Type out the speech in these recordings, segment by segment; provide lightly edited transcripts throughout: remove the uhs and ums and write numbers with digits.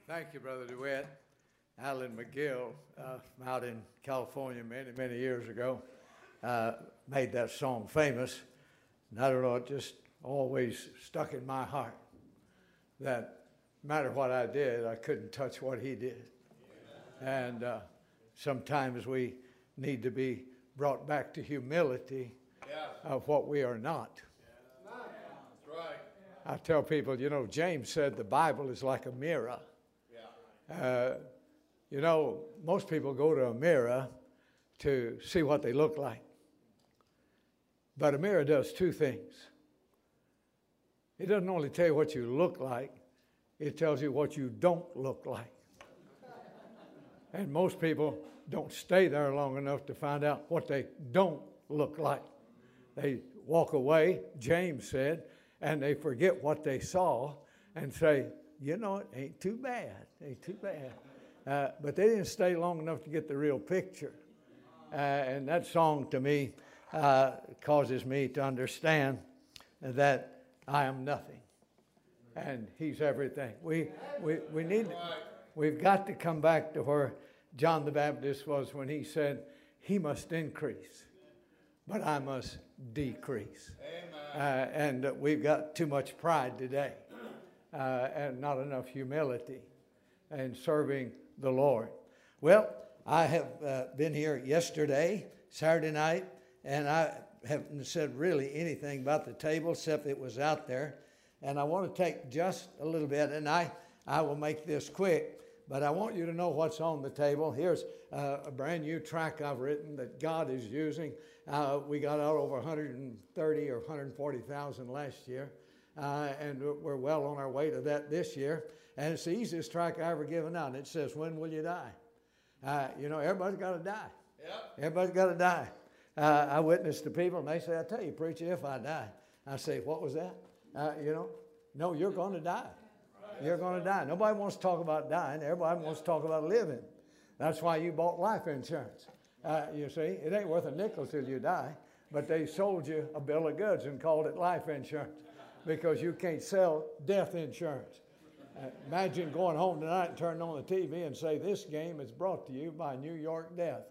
Thank you, Brother DeWitt. Alan McGill, out in California many, many years ago, made that song famous. And I don't know, it just always stuck in my heart that no matter what I did, I couldn't touch what he did. And sometimes we need to be brought back to humility of what we are not. That's right. I tell people, James said the Bible is like a mirror. Most people go to a mirror to see what they look like. But a mirror does two things. It doesn't only tell you what you look like, it tells you what you don't look like. And most people don't stay there long enough to find out what they don't look like. They walk away, James said, and they forget what they saw and say, it ain't too bad, ain't too bad. But they didn't stay long enough to get the real picture. And that song to me causes me to understand that I am nothing and he's everything. We've got to come back to where John the Baptist was when he said, he must increase, but I must decrease. And we've got too much pride today and not enough humility in serving the Lord. Well, I have been here yesterday, Saturday night, and I haven't said really anything about the table except it was out there. And I want to take just a little bit, and I will make this quick, but I want you to know what's on the table. Here's a brand new tract I've written that God is using. We got out over 130 or 140,000 last year, and we're well on our way to that this year. And it's the easiest tract I ever given out. It says, when will you die? Everybody's got to die. Yep. Everybody's got to die. I witness to people, and they say, I tell you, preacher, if I die. I say, what was that? No, you're going to die. You're going to die. Nobody wants to talk about dying. Everybody wants to talk about living. That's why you bought life insurance. You see, it ain't worth a nickel till you die, but they sold you a bill of goods and called it life insurance because you can't sell death insurance. Imagine going home tonight and turning on the TV and say, this game is brought to you by New York Death.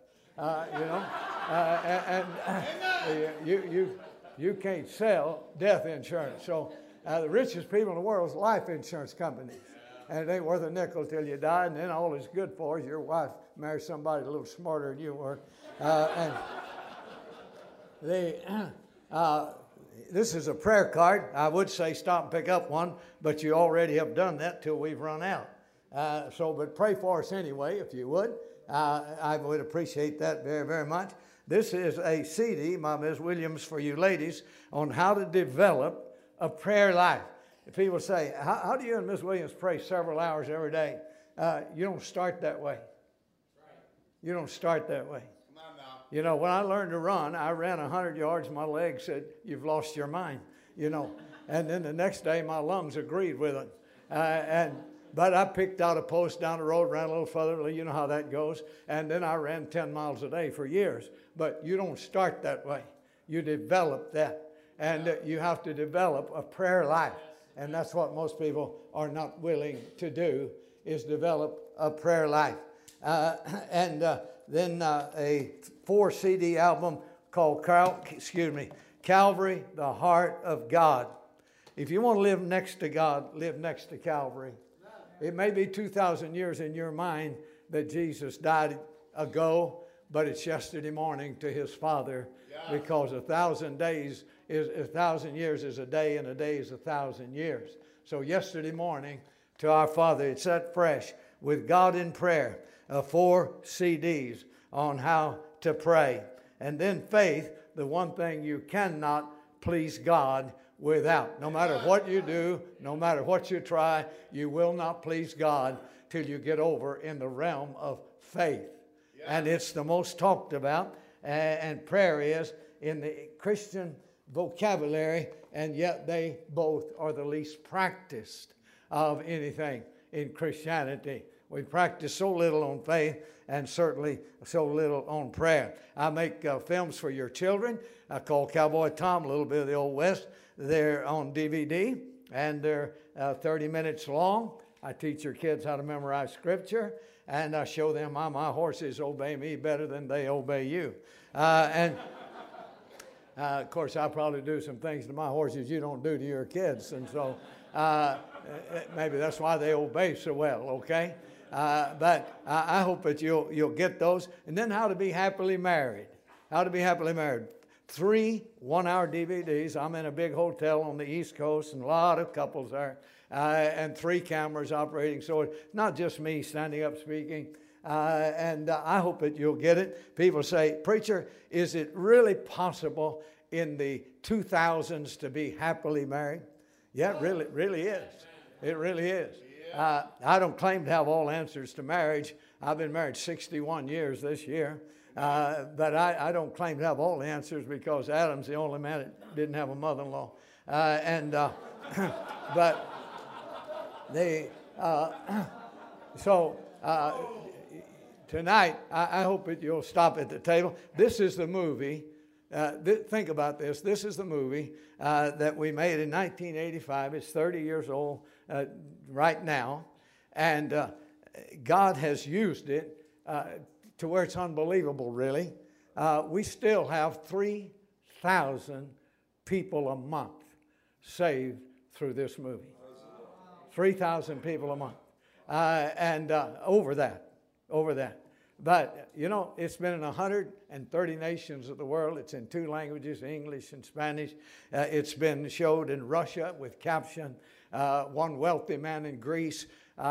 You can't sell death insurance. So the richest people in the world is life insurance companies. And it ain't worth a nickel till you die, and then all it's good for is your wife marries somebody a little smarter than you were. This is a prayer card. I would say stop and pick up one, but you already have done that till we've run out. But pray for us anyway, if you would. I would appreciate that very, very much. This is a CD by Ms. Williams for you ladies on how to develop a prayer life. People say, how do you and Ms. Williams pray several hours every day? You don't start that way. You don't start that way. Come on now. When I learned to run, I ran 100 yards. My legs said, you've lost your mind, And then the next day, my lungs agreed with it. But I picked out a post down the road, ran a little further. You know how that goes. And then I ran 10 miles a day for years. But you don't start that way. You develop that. And you have to develop a prayer life. And that's what most people are not willing to do, is develop a prayer life. Then a 4-CD album called Calvary, the Heart of God. If you want to live next to God, live next to Calvary. It may be 2,000 years in your mind that Jesus died ago, but it's yesterday morning to his Father, because 1,000 years is a day, and a day is 1,000 years. So yesterday morning to our Father, it's that fresh with God in prayer. 4 CDs on how to pray. And then faith, the one thing you cannot please God without. No matter what you do, no matter what you try, you will not please God till you get over in the realm of faith. And it's the most talked about, and prayer is in the Christian vocabulary, and yet they both are the least practiced of anything in Christianity. We practice so little on faith and certainly so little on prayer. I make films for your children. I call Cowboy Tom, a little bit of the Old West. They're on DVD, and they're 30 minutes long. I teach your kids how to memorize Scripture, and I show them how my horses obey me better than they obey you. Of course, I probably do some things to my horses you don't do to your kids, and so maybe that's why they obey so well, okay? But I hope that you'll get those. And then how to be happily married. How to be happily married. 3 one-hour DVDs. I'm in a big hotel on the East Coast, and a lot of couples there, and 3 cameras operating. So it's not just me standing up speaking. And I hope that you'll get it. People say, preacher, is it really possible in the 2000s to be happily married? Yeah, it really is. It really is. I don't claim to have all answers to marriage. I've been married 61 years this year. But I don't claim to have all the answers because Adam's the only man that didn't have a mother-in-law. But tonight, I hope that you'll stop at the table. This is the movie. Think about this. This is the movie that we made in 1985. It's 30 years old right now. And God has used it to where it's unbelievable, really. We still have 3,000 people a month saved through this movie. 3,000 people a month. And over that. But, you know, it's been in 130 nations of the world. It's in 2 languages, English and Spanish. It's been showed in Russia with caption. One wealthy man in Greece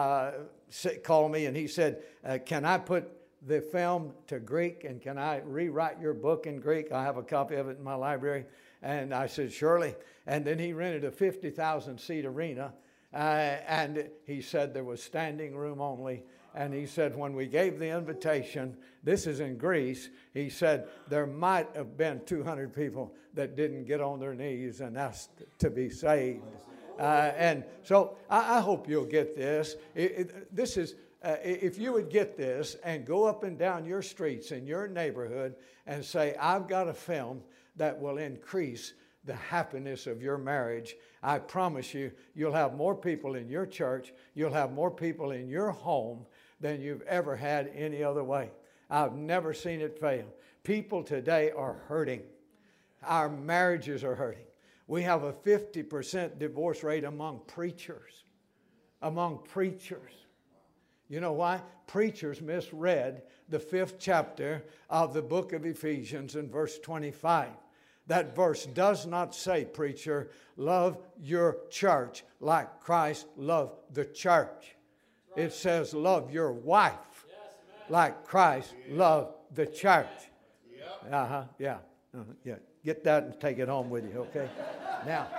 called me and he said, can I put the film to Greek and can I rewrite your book in Greek? I have a copy of it in my library. And I said, surely. And then he rented a 50,000 seat arena. And he said there was standing room only. And he said, when we gave the invitation, this is in Greece, he said, there might have been 200 people that didn't get on their knees and asked to be saved. And so I hope you'll get this. This is, if you would get this and go up and down your streets in your neighborhood and say, I've got a film that will increase the happiness of your marriage, I promise you, you'll have more people in your church, you'll have more people in your home than you've ever had any other way. I've never seen it fail. People today are hurting. Our marriages are hurting. We have a 50% divorce rate among preachers. Among preachers. You know why? Preachers misread the 5th chapter of the book of Ephesians in verse 25. That verse does not say, preacher, love your church like Christ loved the church. It says, love your wife like Christ loved the church. Yeah. Get that and take it home with you, okay? Now,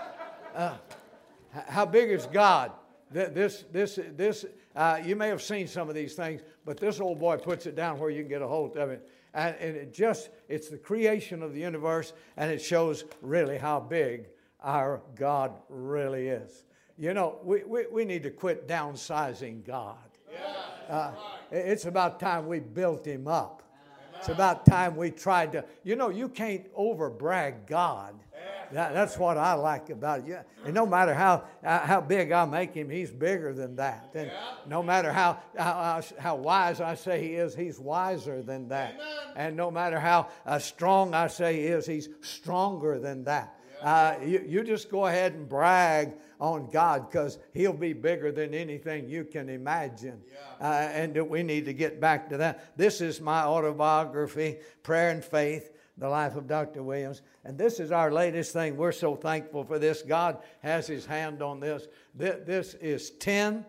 how big is God? You may have seen some of these things, but this old boy puts it down where you can get a hold of it. And it's the creation of the universe, and it shows really how big our God really is. You know, we need to quit downsizing God. It's about time we built him up. It's about time we tried to, you can't over-brag God. That's what I like about it. And no matter how big I make him, he's bigger than that. And no matter how wise I say he is, he's wiser than that. And no matter how strong I say he is, he's stronger than that. You just go ahead and brag on God because he'll be bigger than anything you can imagine. And we need to get back to that. This is my autobiography, Prayer and Faith, the life of Dr. Williams. And this is our latest thing. We're so thankful for this. God has his hand on this. This is 10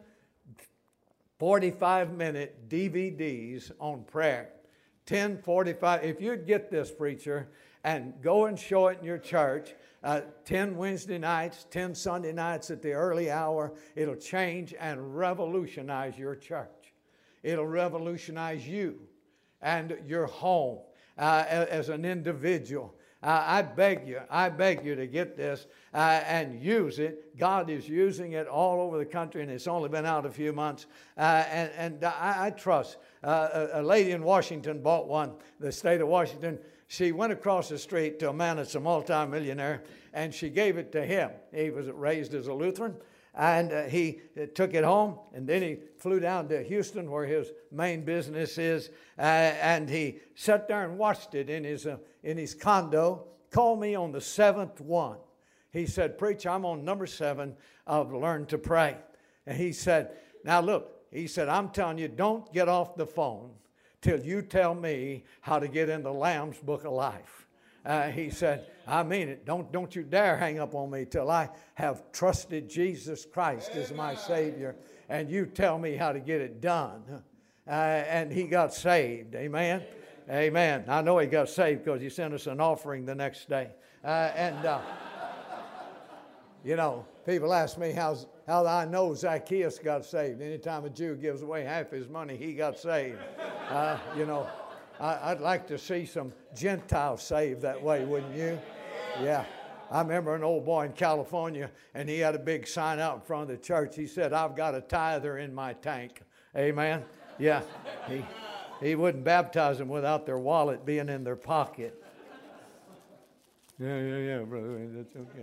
45-minute DVDs on prayer. 10 45. If you'd get this, preacher, and go and show it in your church, 10 Wednesday nights, 10 Sunday nights at the early hour, it'll change and revolutionize your church. It'll revolutionize you and your home as an individual. I beg you to get this and use it. God is using it all over the country, and it's only been out a few months. And I trust. A lady in Washington bought one, the state of Washington. She went across the street to a man that's a multimillionaire, and she gave it to him. He was raised as a Lutheran, And he took it home, and then he flew down to Houston, where his main business is, and he sat there and watched it in his condo. Called me on the 7th one. He said, "Preacher, I'm on number 7 of Learn to Pray." And he said, "Now look," he said, "I'm telling you, don't get off the phone till you tell me how to get in the Lamb's Book of Life." He said, "I mean it. Don't you dare hang up on me till I have trusted Jesus Christ as my Savior, and you tell me how to get it done." And he got saved. Amen. Amen. I know he got saved because he sent us an offering the next day. You know, people ask me how I know Zacchaeus got saved. Anytime a Jew gives away half his money, he got saved. You know, I'd like to see some Gentiles saved that way, wouldn't you? Yeah. I remember an old boy in California, and he had a big sign out in front of the church. He said, "I've got a tither in my tank." Amen? Yeah. He wouldn't baptize them without their wallet being in their pocket. Yeah, brother. That's okay.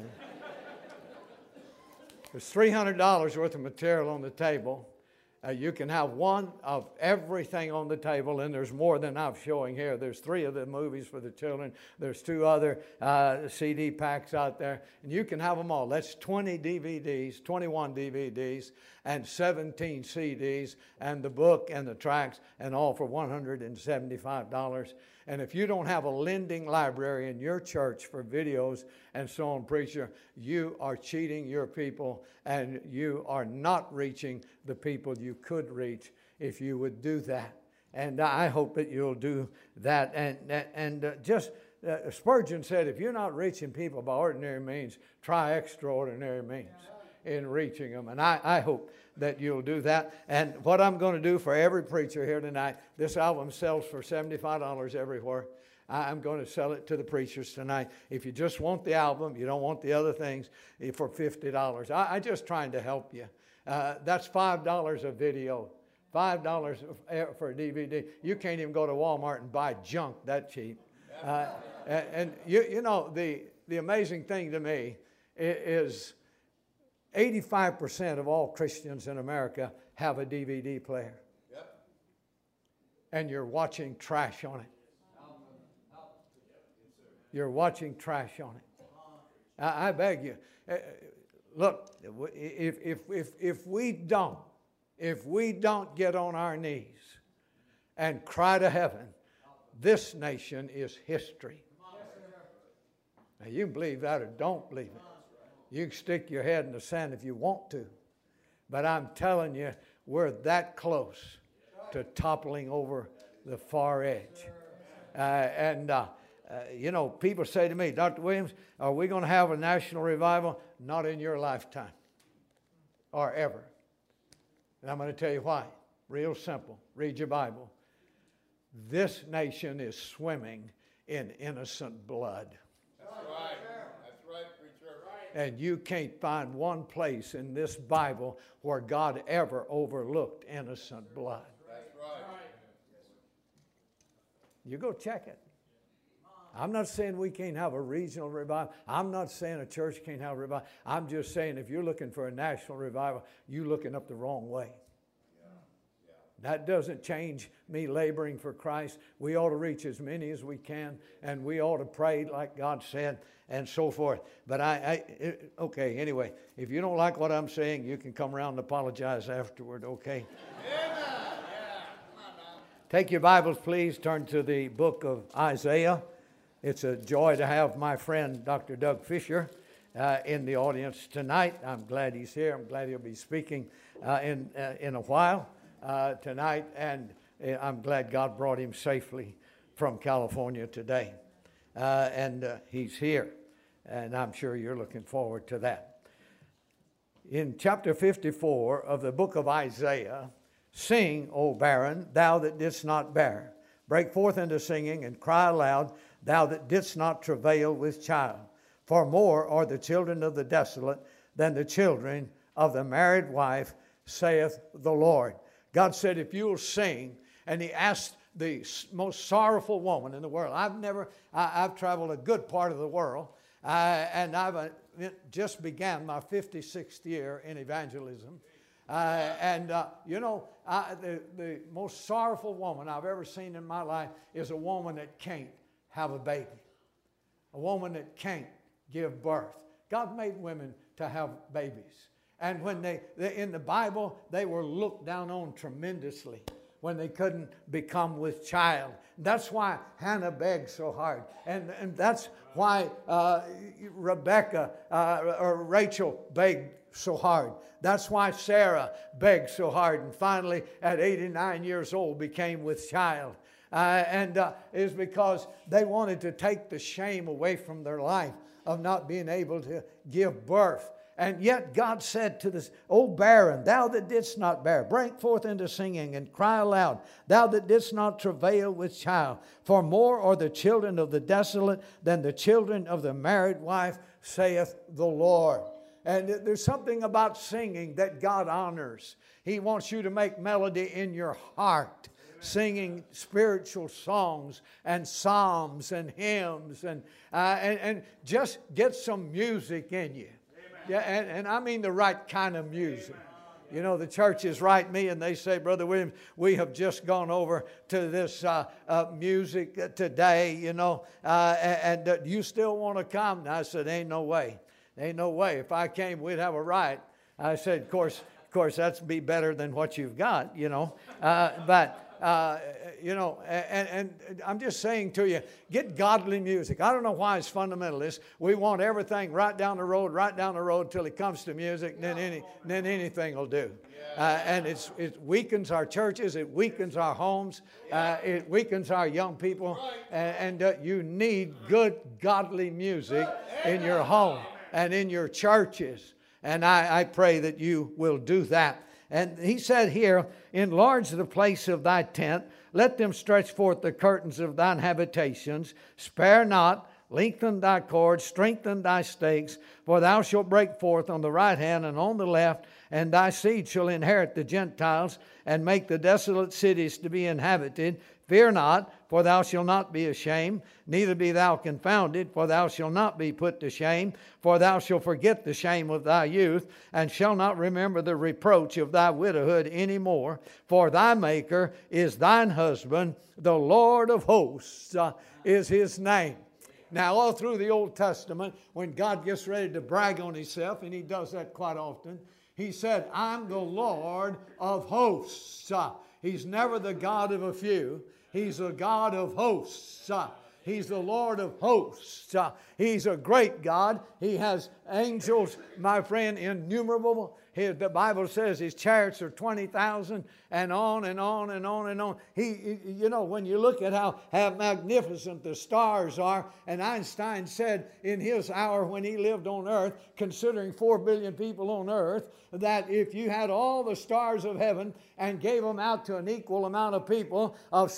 There's $300 worth of material on the table. You can have one of everything on the table, and there's more than I'm showing here. There's 3 of the movies for the children. There's 2 other CD packs out there, and you can have them all. That's 21 DVDs, and 17 CDs, and the book and the tracts, and all for $175. And if you don't have a lending library in your church for videos and so on, preacher, you are cheating your people, and you are not reaching the people you could reach if you would do that. And I hope that you'll do that. And Spurgeon said, if you're not reaching people by ordinary means, try extraordinary means in reaching them. And I hope that you'll do that. And what I'm going to do for every preacher here tonight, this album sells for $75 everywhere. I'm going to sell it to the preachers tonight. If you just want the album, you don't want the other things, for $50. I'm just trying to help you. That's $5 a video, $5 for a DVD. You can't even go to Walmart and buy junk that cheap. And you know, the amazing thing to me is 85% of all Christians in America have a DVD player. Yep. And you're watching trash on it. You're watching trash on it. I beg you. Look, if we don't get on our knees and cry to heaven, this nation is history. Now, you can believe that or don't believe it. You can stick your head in the sand if you want to. But I'm telling you, we're that close to toppling over the far edge. You know, people say to me, "Dr. Williams, are we going to have a national revival?" Not in your lifetime or ever. And I'm going to tell you why. Real simple. Read your Bible. This nation is swimming in innocent blood. That's right. That's right, preacher. And you can't find one place in this Bible where God ever overlooked innocent blood. That's right. You go check it. I'm not saying we can't have a regional revival. I'm not saying a church can't have a revival. I'm just saying if you're looking for a national revival, you're looking up the wrong way. That doesn't change me laboring for Christ. We ought to reach as many as we can, and we ought to pray like God said, and so forth. But okay, anyway, if you don't like what I'm saying, you can come around and apologize afterward, okay? Take your Bibles, please. Turn to the book of Isaiah. It's a joy to have my friend, Dr. Doug Fisher, in the audience tonight. I'm glad he's here. I'm glad he'll be speaking in a while tonight, and I'm glad God brought him safely from California today. And he's here, and I'm sure you're looking forward to that. In chapter 54 of the book of Isaiah, "Sing, O barren, thou that didst not bear. Break forth into singing and cry aloud, thou that didst not travail with child. For more are the children of the desolate than the children of the married wife, saith the Lord." God said, if you'll sing, and he asked the most sorrowful woman in the world. I've traveled a good part of the world, And I've just began my 56th year in evangelism. The most sorrowful woman I've ever seen in my life is a woman that can't have a baby. A woman that can't give birth. God made women to have babies. And when they in the Bible, they were looked down on tremendously when they couldn't become with child. That's why Hannah begged so hard. And that's why Rebecca or Rachel begged so hard. That's why Sarah begged so hard and finally at 89 years old became with child. Is because they wanted to take the shame away from their life of not being able to give birth. And yet God said to this, O barren, thou that didst not bear, break forth into singing and cry aloud, thou that didst not travail with child. For more are the children of the desolate than the children of the married wife, saith the Lord. And there's something about singing that God honors. He wants you to make melody in your heart, singing spiritual songs and psalms and hymns and just get some music in you. Yeah, and I mean the right kind of music. You know, the churches write me and they say, Brother Williams, we have just gone over to this music today, you know, and you still want to come? And I said, ain't no way. Ain't no way. If I came, we'd have a riot. I said, of course, that'd be better than what you've got, you know. And I'm just saying to you, get godly music. I don't know why as fundamentalists, we want everything right down the road till it comes to music, and then anything will do. And it weakens our churches, it weakens our homes, it weakens our young people, and you need good godly music in your home and in your churches. And I pray that you will do that. And he said here, enlarge the place of thy tent, let them stretch forth the curtains of thine habitations, spare not, lengthen thy cords, strengthen thy stakes, for thou shalt break forth on the right hand and on the left, and thy seed shall inherit the Gentiles, and make the desolate cities to be inhabited. Fear not, for thou shalt not be ashamed, neither be thou confounded, for thou shalt not be put to shame. For thou shalt forget the shame of thy youth, and shalt not remember the reproach of thy widowhood any more. For thy Maker is thine husband, the Lord of hosts is his name. Now, all through the Old Testament, when God gets ready to brag on himself, and he does that quite often, he said, I'm the Lord of hosts. He's never the God of a few. He's the God of hosts. He's the Lord of hosts. He's a great God. He has angels, my friend, innumerable. The Bible says his chariots are 20,000 and on and on and on and on. When you look at how magnificent the stars are, and Einstein said in his hour when he lived on earth, considering 4 billion people on earth, that if you had all the stars of heaven and gave them out to an equal amount of people of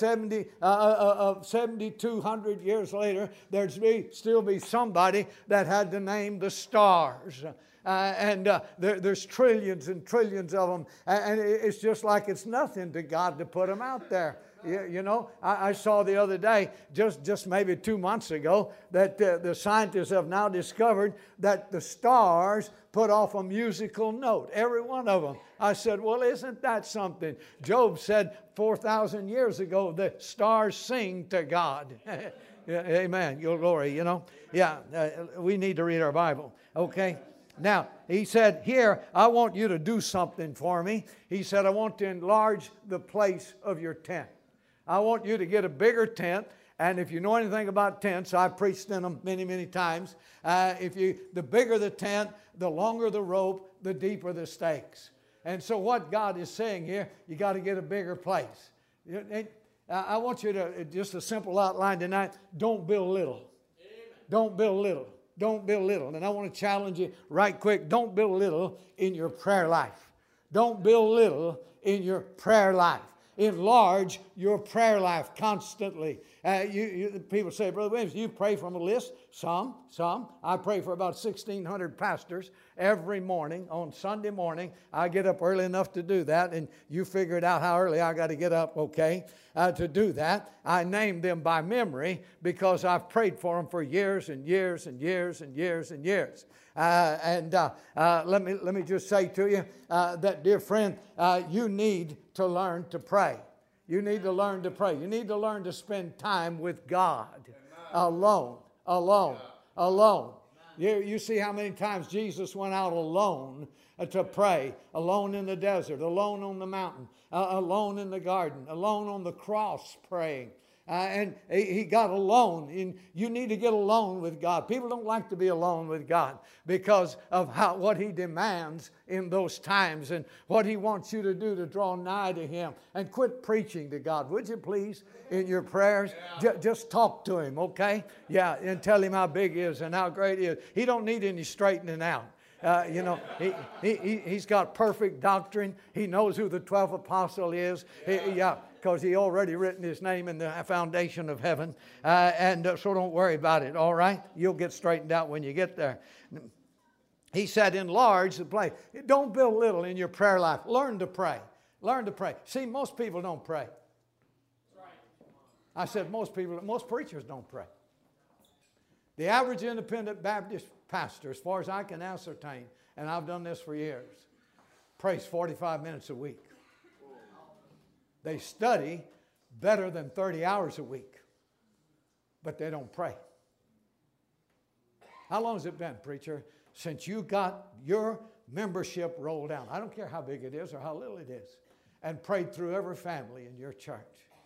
7,200 years later, there'd still be somebody that had to name the stars. There's trillions and trillions of them. And it's just like it's nothing to God to put them out there. You know, I saw the other day, just maybe 2 months ago, that the scientists have now discovered that the stars put off a musical note, every one of them. I said, well, isn't that something? Job said 4,000 years ago, the stars sing to God. Amen. Your glory, you know. Yeah, we need to read our Bible. Okay. Now, he said, here, I want you to do something for me. He said, I want to enlarge the place of your tent. I want you to get a bigger tent. And if you know anything about tents, I've preached in them many, many times. The bigger the tent, the longer the rope, the deeper the stakes. And so what God is saying here, you got to get a bigger place. I want you to, just a simple outline tonight, don't build little. Amen. Don't build little. Don't build little. And I want to challenge you right quick. Don't build little in your prayer life. Don't build little in your prayer life. Enlarge your prayer life constantly. People say, Brother Williams, you pray from a list? Some. I pray for about 1,600 pastors every morning. On Sunday morning, I get up early enough to do that, and you figured out how early I got to get up, okay, to do that. I named them by memory because I've prayed for them for years and years and years and years and years. Let me just say to you that, dear friend, you need to learn to pray. You need to learn to pray. You need to learn to spend time with God alone. You see how many times Jesus went out alone to pray, alone in the desert, alone on the mountain, alone in the garden, alone on the cross praying. And he got alone. And you need to get alone with God. People don't like to be alone with God because of what He demands in those times and what He wants you to do to draw nigh to Him. And quit preaching to God, would you please, in your prayers? Yeah. Just talk to Him, okay? Yeah, and tell Him how big He is and how great He is. He don't need any straightening out. He's got perfect doctrine. He knows who the 12th apostle is. Because He already written His name in the foundation of heaven. So don't worry about it, all right? You'll get straightened out when you get there. He said, enlarge the place. Don't build little in your prayer life. Learn to pray. Learn to pray. See, most people don't pray. I said most preachers don't pray. The average independent Baptist pastor, as far as I can ascertain, and I've done this for years, prays 45 minutes a week. They study better than 30 hours a week, but they don't pray. How long has it been, preacher, since you got your membership rolled down? I don't care how big it is or how little it is. And prayed through every family in your church.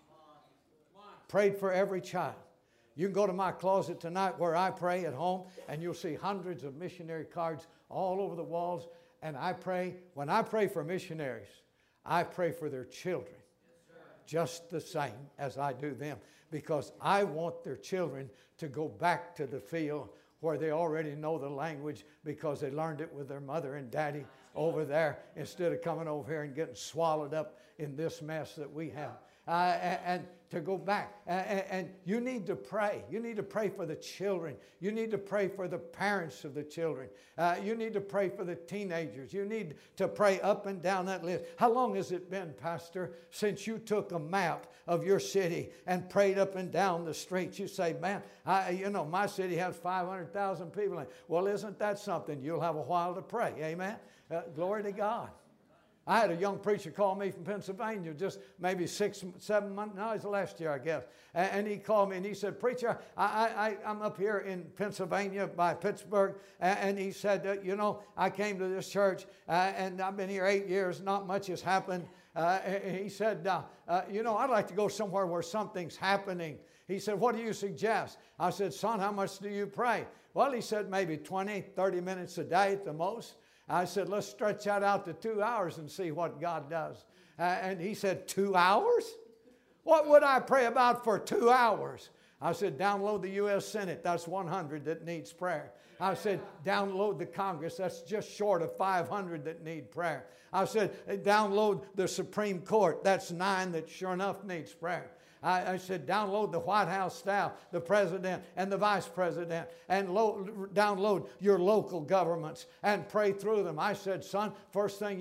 Prayed for every child. You can go to my closet tonight where I pray at home, and you'll see hundreds of missionary cards all over the walls. And I pray, when I pray for missionaries, I pray for their children just the same as I do them, because I want their children to go back to the field where they already know the language because they learned it with their mother and daddy over there, instead of coming over here and getting swallowed up in this mess that we have. And to go back. And you need to pray. You need to pray for the children. You need to pray for the parents of the children. You need to pray for the teenagers. You need to pray up and down that list. How long has it been, Pastor, since you took a map of your city and prayed up and down the streets? You say, man, my city has 500,000 people in it. Well, isn't that something? You'll have a while to pray. Amen? Glory to God. I had a young preacher call me from Pennsylvania just maybe 6, 7 months. No, it was last year, I guess. And he called me and he said, preacher, I'm up here in Pennsylvania by Pittsburgh. And he said, I came to this church and I've been here 8 years. Not much has happened. He said, I'd like to go somewhere where something's happening. He said, what do you suggest? I said, son, how much do you pray? Well, he said, maybe 20, 30 minutes a day at the most. I said, let's stretch that out to 2 hours and see what God does. And he said, 2 hours? What would I pray about for 2 hours? I said, download the U.S. Senate. That's 100 that needs prayer. I said, download the Congress. That's just short of 500 that need prayer. I said, download the Supreme Court. That's 9 that sure enough needs prayer. I said, download the White House staff, the president and the vice president, and download your local governments and pray through them. I said, son, first thing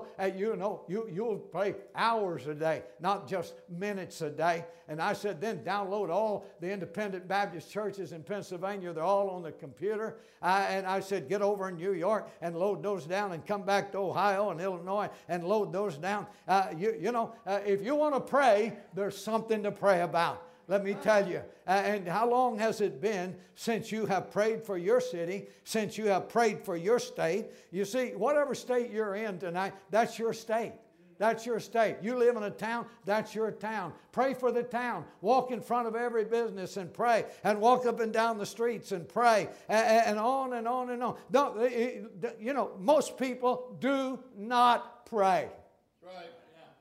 you'll pray hours a day, not just minutes a day. And I said, then download all the independent Baptist churches in Pennsylvania. They're all on the computer. And I said, get over in New York and load those down, and come back to Ohio and Illinois and load those down. If you want to pray, there's something to pray about. Let me tell you. And how long has it been since you have prayed for your city, since you have prayed for your state? You see, whatever state you're in tonight, that's your state. That's your state. You live in a town, that's your town. Pray for the town. Walk in front of every business and pray. And walk up and down the streets and pray. And on and on and on. Most people do not pray. Right.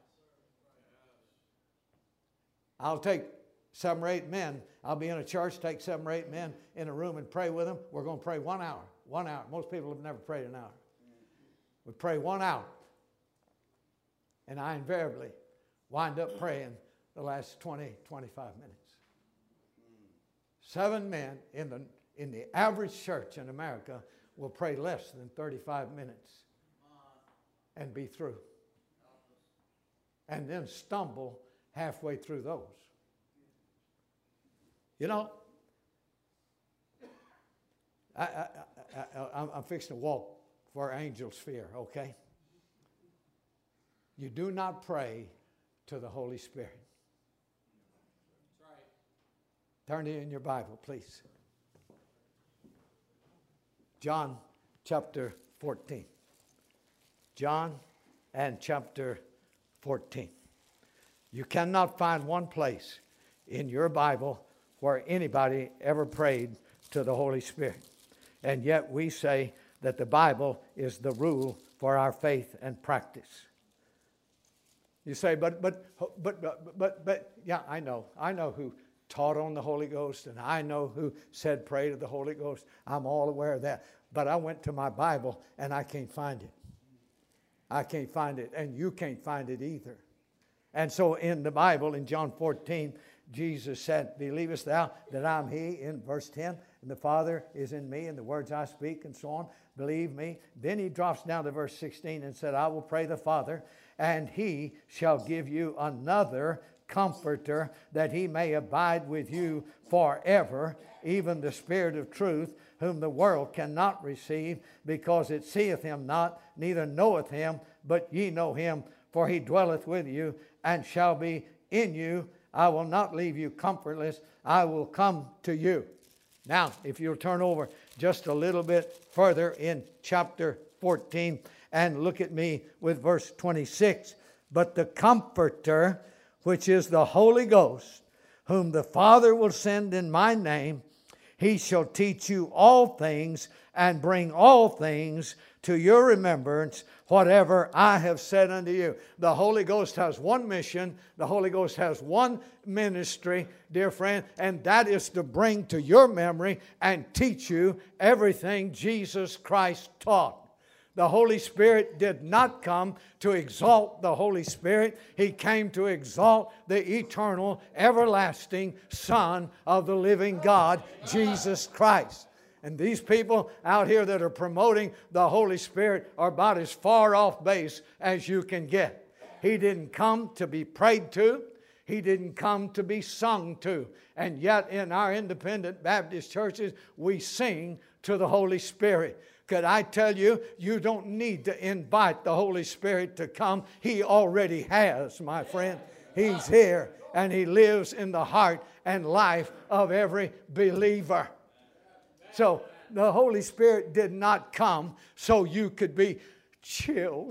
I'll take 7 or 8 men. I'll be in a church, take 7 or 8 men in a room and pray with them. We're going to pray 1 hour. 1 hour. Most people have never prayed an hour. We pray 1 hour. And I invariably wind up praying the last 20, 25 minutes. 7 men in the average church in America will pray less than 35 minutes and be through. And then stumble halfway through those. You know, I'm fixing to walk where angels fear, okay? You do not pray to the Holy Spirit. That's right. Turn it in your Bible, please. John chapter 14. John and chapter 14. You cannot find one place in your Bible where anybody ever prayed to the Holy Spirit. And yet we say that the Bible is the rule for our faith and practice. You say, but, yeah, I know who taught on the Holy Ghost, and I know who said pray to the Holy Ghost. I'm all aware of that. But I went to my Bible, and I can't find it. I can't find it, and you can't find it either. And so in the Bible, in John 14, Jesus said, believest thou that I'm He, in verse 10, and the Father is in me, and the words I speak, and so on, believe me. Then he drops down to verse 16 and said, I will pray the Father, and He shall give you another Comforter, that He may abide with you forever, even the Spirit of truth, whom the world cannot receive, because it seeth Him not, neither knoweth Him, but ye know Him, for He dwelleth with you, and shall be in you. I will not leave you comfortless. I will come to you. Now, if you'll turn over just a little bit further in chapter 14 and look at me with verse 26. But the Comforter, which is the Holy Ghost, whom the Father will send in my name, He shall teach you all things and bring all things to your remembrance, whatever I have said unto you. The Holy Ghost has one mission. The Holy Ghost has one ministry, dear friend, and that is to bring to your memory and teach you everything Jesus Christ taught. The Holy Spirit did not come to exalt the Holy Spirit. He came to exalt the eternal, everlasting Son of the living God, Jesus Christ. And these people out here that are promoting the Holy Spirit are about as far off base as you can get. He didn't come to be prayed to. He didn't come to be sung to. And yet in our independent Baptist churches, we sing to the Holy Spirit. Could I tell you, you don't need to invite the Holy Spirit to come. He already has, my friend. He's here, and He lives in the heart and life of every believer. So the Holy Spirit did not come so you could be chilled.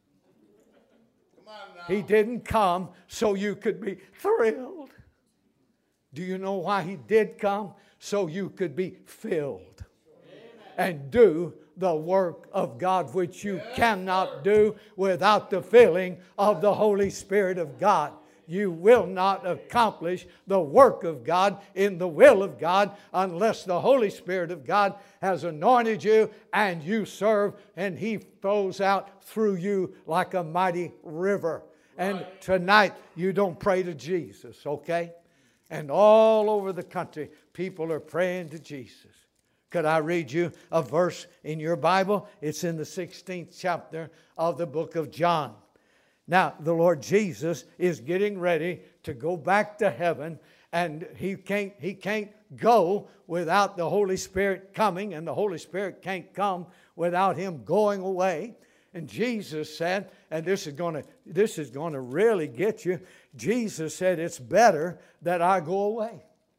He didn't come so you could be thrilled. Do you know why He did come? So you could be filled and do the work of God, which you cannot do without the filling of the Holy Spirit of God. You will not accomplish the work of God in the will of God unless the Holy Spirit of God has anointed you and you serve, and He flows out through you like a mighty river. And tonight you don't pray to Jesus, okay? And all over the country people are praying to Jesus. Could I read you a verse in your Bible? It's in the 16th chapter of the book of John. Now, the Lord Jesus is getting ready to go back to heaven, and He can't go without the Holy Spirit coming, and the Holy Spirit can't come without Him going away. And Jesus said, and this is going to really get you, Jesus said, it's better that I go away.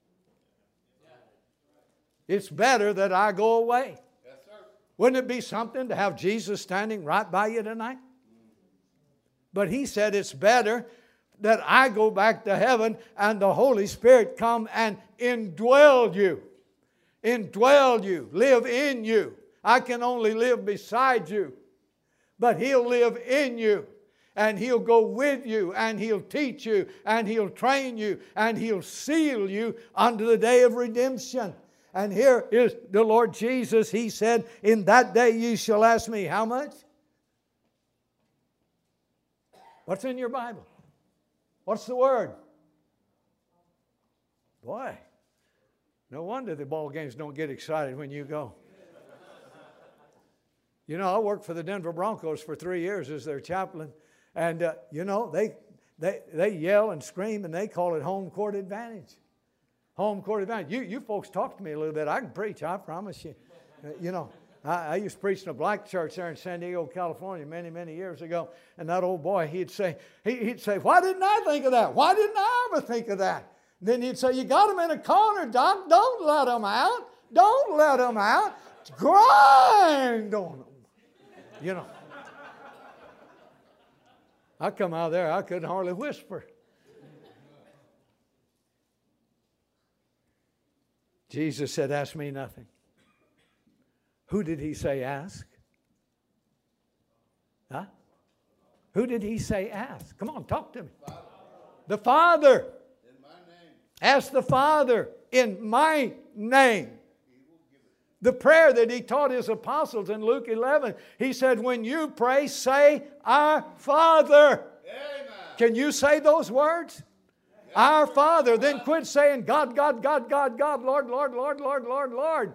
It's better that I go away. Yes, sir. Wouldn't it be something to have Jesus standing right by you tonight? But He said it's better that I go back to heaven and the Holy Spirit come and indwell you. Indwell you. Live in you. I can only live beside you. But He'll live in you. And He'll go with you. And He'll teach you. And He'll train you. And He'll seal you unto the day of redemption. And here is the Lord Jesus. He said, in that day ye shall ask me, how much? What's in your Bible? What's the word? Boy, No wonder the ball games don't get excited when you go. You know, I worked for the Denver Broncos for 3 years as their chaplain. And, you know, they yell and scream and they call it home court advantage. Home court advantage. You folks talk to me a little bit. I can preach, I promise you. You know, I used to preach in a black church there in San Diego, California many, many years ago. And that old boy, he'd say, why didn't I think of that? Why didn't I ever think of that? Then he'd say, you got them in a corner, Doc. Don't let them out. Don't let them out. Grind on them. You know. I come out there, I couldn't hardly whisper. Jesus said, ask me nothing. Who did he say ask? Huh? Who did he say ask? Come on, talk to me. Father. The Father. In my name. Ask the Father in my name. The prayer that he taught his apostles in Luke 11, he said, when you pray, say, Our Father. Amen. Can you say those words? Our Father. Then quit saying, God, God, God, God, God, Lord, Lord, Lord, Lord, Lord, Lord.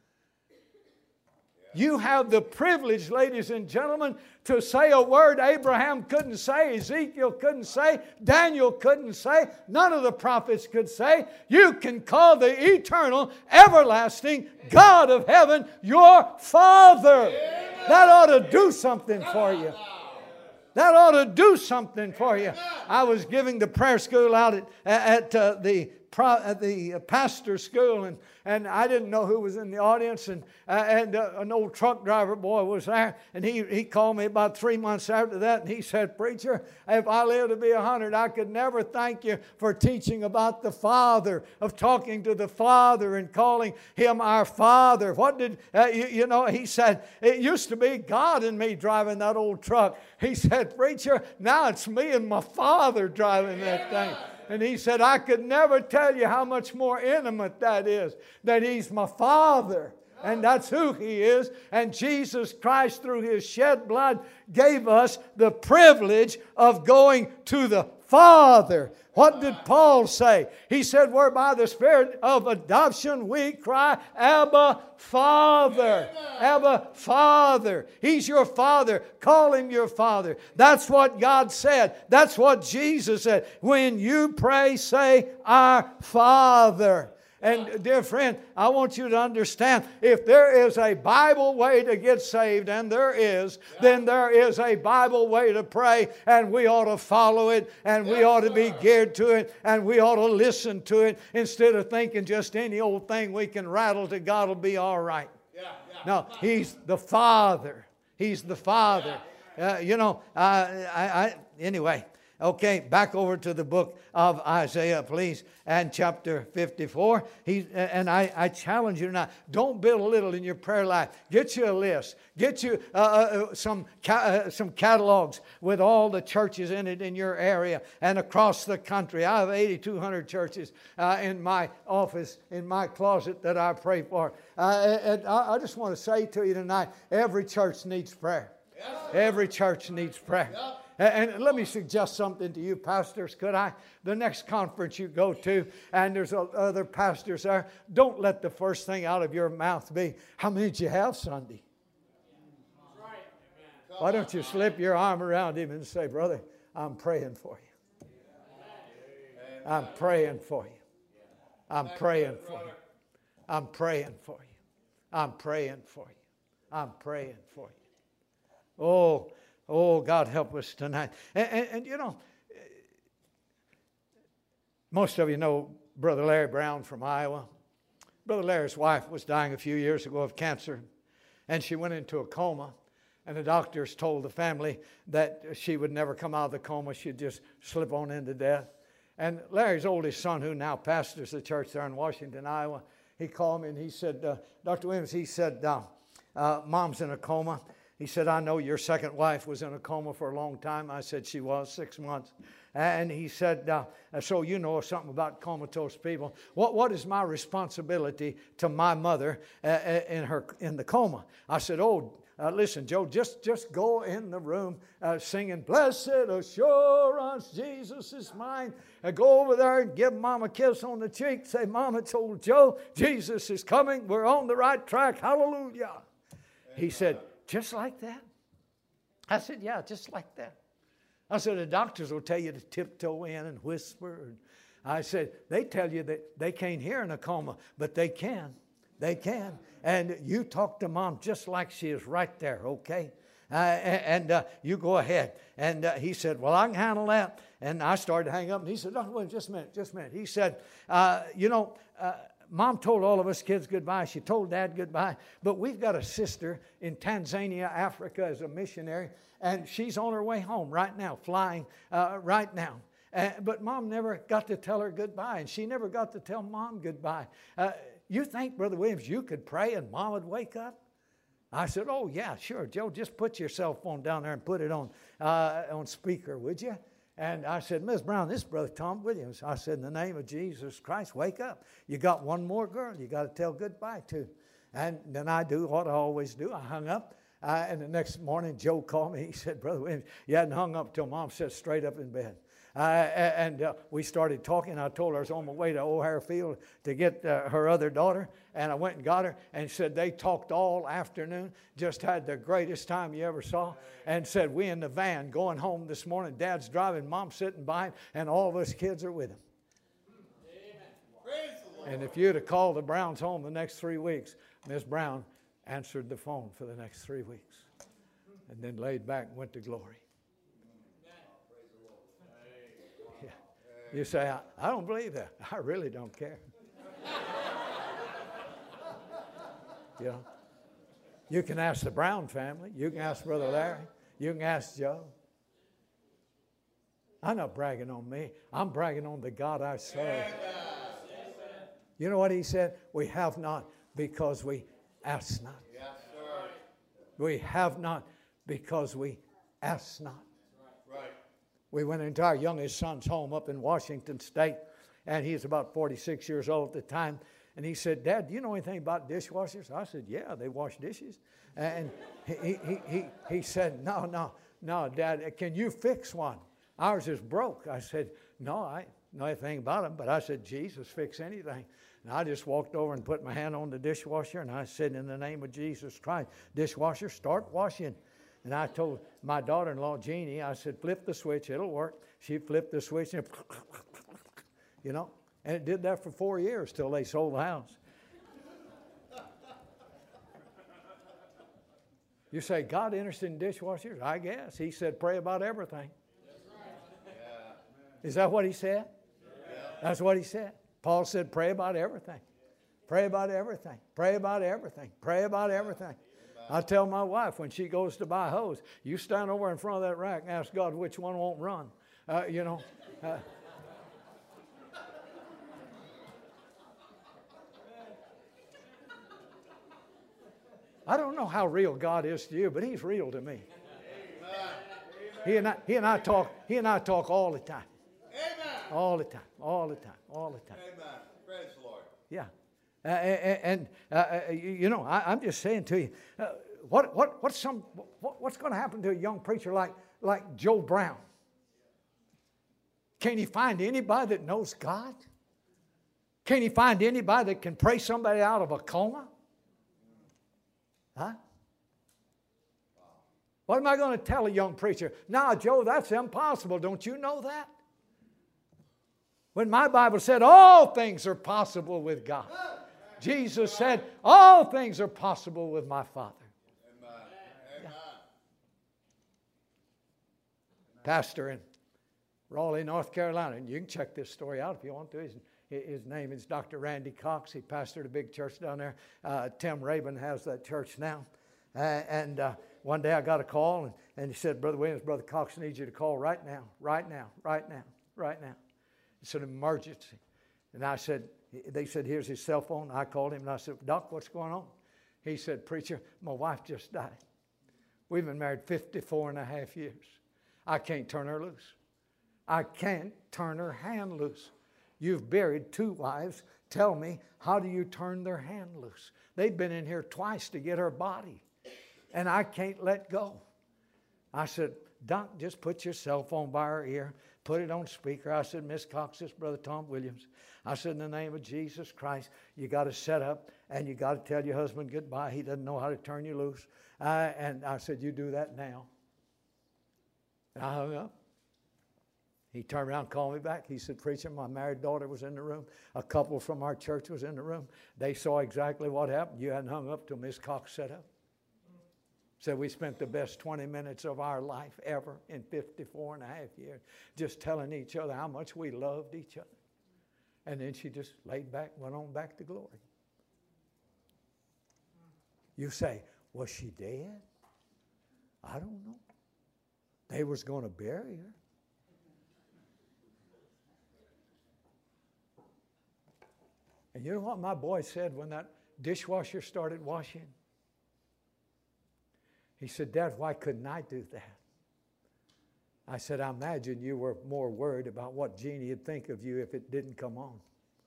You have the privilege, ladies and gentlemen, to say a word Abraham couldn't say, Ezekiel couldn't say, Daniel couldn't say, none of the prophets could say. You can call the eternal, everlasting God of heaven your Father. That ought to do something for you. That ought to do something for you. I was giving the prayer school out at the pastor school, and I didn't know who was in the audience, and an old truck driver boy was there, and he called me about 3 months after that, and he said, Preacher, if I live to be 100, I could never thank you for teaching about the Father, of talking to the Father and calling Him our Father. What did, you know, he said, it used to be God and me driving that old truck. He said, Preacher, now it's me and my Father driving that thing. And he said, I could never tell you how much more intimate that is, that He's my Father. And that's who He is. And Jesus Christ, through His shed blood, gave us the privilege of going to the Father. What did Paul say? He said, whereby the Spirit of adoption we cry, Abba, Father. Abba, Father. He's your Father. Call Him your Father. That's what God said. That's what Jesus said. When you pray, say, Our Father. And dear friend, I want you to understand, if there is a Bible way to get saved, and there is, then there is a Bible way to pray, and we ought to follow it, and we ought to be geared to it, and we ought to listen to it, instead of thinking just any old thing we can rattle to God will be all right. No, He's the Father. He's the Father. Anyway. Okay, back over to the book of Isaiah, please, and chapter 54. I challenge you tonight, don't build little in your prayer life. Get you a list. Get you some catalogs with all the churches in it in your area and across the country. I have 8,200 churches in my office, in my closet that I pray for. And I just want to say to you tonight, every church needs prayer. Every church needs prayer. And let me suggest something to you pastors, could I? The next conference you go to, and there's other pastors there, don't let the first thing out of your mouth be, how many did you have Sunday? Why don't you slip your arm around him and say, brother, I'm praying for you. I'm praying for you. I'm praying for you. I'm praying for you. I'm praying for you. I'm praying for you. Oh, God help us tonight. And you know, most of you know Brother Larry Brown from Iowa. Brother Larry's wife was dying a few years ago of cancer, and she went into a coma. And the doctors told the family that she would never come out of the coma. She'd just slip on into death. And Larry's oldest son, who now pastors the church there in Washington, Iowa, he called me and he said, Dr. Williams, he said, Mom's in a coma. He said, I know your second wife was in a coma for a long time. I said, she was 6 months. And he said, so you know something about comatose people. What is my responsibility to my mother in the coma? I said, listen, Joe, just go in the room singing, Blessed Assurance, Jesus is mine. Go over there and give Mom a kiss on the cheek. Say, Mama told Joe, Jesus is coming. We're on the right track. Hallelujah. Amen. He said, just like that? I said, yeah, just like that. I said, the doctors will tell you to tiptoe in and whisper. I said, they tell you that they can't hear in a coma, but they can. They can. And you talk to Mom just like she is right there, okay? You go ahead. And he said, well, I can handle that. And I started to hang up. And he said, oh, wait, just a minute. He said, Mom told all of us kids goodbye. She told Dad goodbye. But we've got a sister in Tanzania, Africa, as a missionary. And she's on her way home right now, flying right now. But Mom never got to tell her goodbye. And she never got to tell Mom goodbye. You think, Brother Williams, you could pray and Mom would wake up? I said, oh, yeah, sure. Joe, just put your cell phone down there and put it on speaker, would you? And I said, Miss Brown, this is Brother Tom Williams. I said, in the name of Jesus Christ, wake up. You got one more girl you got to tell goodbye to. And then I do what I always do. I hung up. And the next morning, Joe called me. He said, Brother Williams, you hadn't hung up till Mom sat straight up in bed. We started talking. I told her I was on my way to O'Hare Field to get her other daughter. And I went and got her and said they talked all afternoon. Just had the greatest time you ever saw. And said, we in the van going home this morning. Dad's driving, Mom's sitting behind, and all of us kids are with him. And if you'd have called the Browns home the next 3 weeks, Miss Brown answered the phone for the next 3 weeks. And then laid back and went to glory. You say, I don't believe that. I really don't care. You know, you can ask the Brown family. You can ask Brother Larry. You can ask Joe. I'm not bragging on me. I'm bragging on the God I serve. You know what he said? We have not because we ask not. We have not because we ask not. We went into our youngest son's home up in Washington State, and he's about 46 years old at the time. And he said, Dad, do you know anything about dishwashers? I said, yeah, they wash dishes. And he said, no, Dad, can you fix one? Ours is broke. I said, no, I don't know anything about them. But I said, Jesus, fix anything. And I just walked over and put my hand on the dishwasher, and I said, in the name of Jesus Christ, dishwasher, start washing. And I told my daughter-in-law, Jeannie, I said, flip the switch, it'll work. She flipped the switch, and you know, and it did that for 4 years till they sold the house. You say, God interested in dishwashers? I guess. He said, pray about everything. Is that what he said? That's what he said. Paul said, pray about everything. Pray about everything. Pray about everything. Pray about everything. I tell my wife when she goes to buy hose, you stand over in front of that rack and ask God which one won't run. I don't know how real God is to you, but he's real to me. He and I talk all the time. All the time. Amen. Praise the Lord. Yeah. I'm just saying to you, what's going to happen to a young preacher like Joe Brown? Can he find anybody that knows God? Can he find anybody that can pray somebody out of a coma? Huh? What am I going to tell a young preacher? Nah, Joe, that's impossible. Don't you know that? When my Bible said all things are possible with God. Jesus said, all things are possible with my Father. Amen. Yeah. Pastor in Raleigh, North Carolina, and you can check this story out if you want to. His name is Dr. Randy Cox. He pastored a big church down there. Tim Rabin has that church now. One day I got a call, and he said, Brother Williams, Brother Cox needs you to call right now. It's an emergency. And they said, here's his cell phone. I called him and I said, Doc, what's going on? He said, Preacher, my wife just died. We've been married 54 and a half years. I can't turn her loose. I can't turn her hand loose. You've buried 2 wives. Tell me, how do you turn their hand loose? They've been in here twice to get her body. And I can't let go. I said, Doc, just put your cell phone by her ear. Put it on speaker. I said, Miss Cox, this is Brother Tom Williams. I said, in the name of Jesus Christ, you got to set up and you got to tell your husband goodbye. He doesn't know how to turn you loose. And I said, you do that now. And I hung up. He turned around and called me back. He said, preacher, my married daughter was in the room. A couple from our church was in the room. They saw exactly what happened. You hadn't hung up till Miss Cox set up. Said we spent the best 20 minutes of our life ever in 54 and a half years just telling each other how much we loved each other. And then she just laid back, went on back to glory. You say, was she dead? I don't know. They was going to bury her. And you know what my boy said when that dishwasher started washing? He said, Dad, why couldn't I do that? I said, I imagine you were more worried about what Jeannie would think of you if it didn't come on.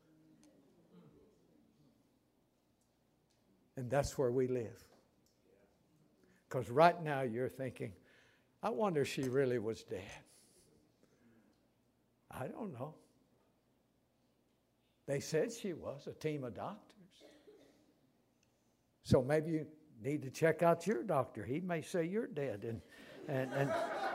And that's where we live. Because right now you're thinking, I wonder if she really was dead. I don't know. They said she was, a team of doctors. So maybe you need to check out your doctor. He may say you're dead. And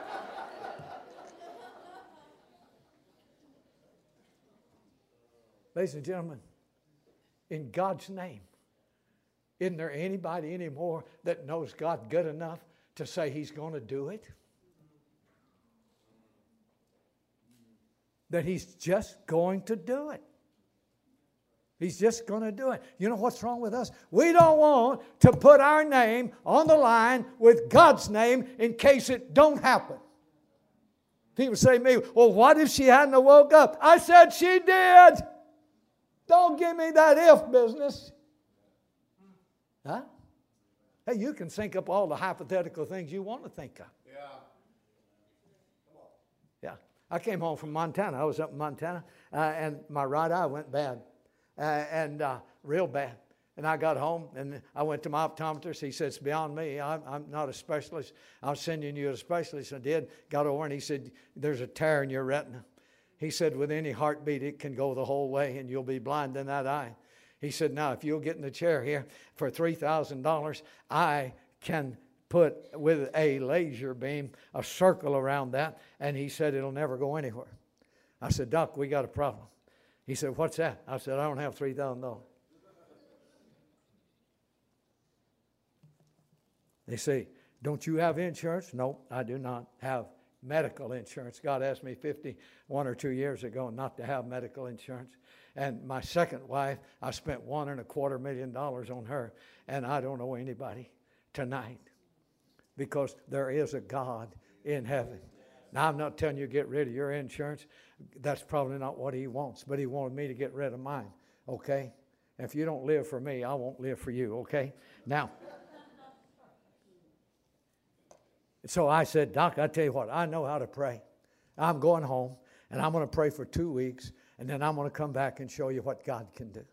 ladies and gentlemen, in God's name, isn't there anybody anymore that knows God good enough to say He's going to do it? That He's just going to do it. He's just going to do it. You know what's wrong with us? We don't want to put our name on the line with God's name in case it don't happen. People say to me, well, what if she hadn't woke up? I said she did. Don't give me that if business. Huh? Hey, you can think up all the hypothetical things you want to think of. Yeah. Yeah. I came home from Montana. I was up in Montana, and my right eye went bad. Real bad. And I got home, and I went to my optometrist. He said, it's beyond me. I'm not a specialist. I'm sending you to a specialist. I did. Got over, and he said, there's a tear in your retina. He said, with any heartbeat, it can go the whole way, and you'll be blind in that eye. He said, now, if you'll get in the chair here for $3,000, I can put, with a laser beam, a circle around that. And he said, it'll never go anywhere. I said, Doc, we got a problem. He said, what's that? I said, I don't have $3,000. They say, don't you have insurance? No, I do not have medical insurance. God asked me 51 or 2 years ago not to have medical insurance. And my second wife, I spent $1.25 million on her, and I don't owe anybody tonight because there is a God in heaven. Now, I'm not telling you to get rid of your insurance. That's probably not what He wants, but He wanted me to get rid of mine, okay? If you don't live for me, I won't live for you, okay? Now, so I said, Doc, I tell you what, I know how to pray. I'm going home, and I'm going to pray for 2 weeks, and then I'm going to come back and show you what God can do.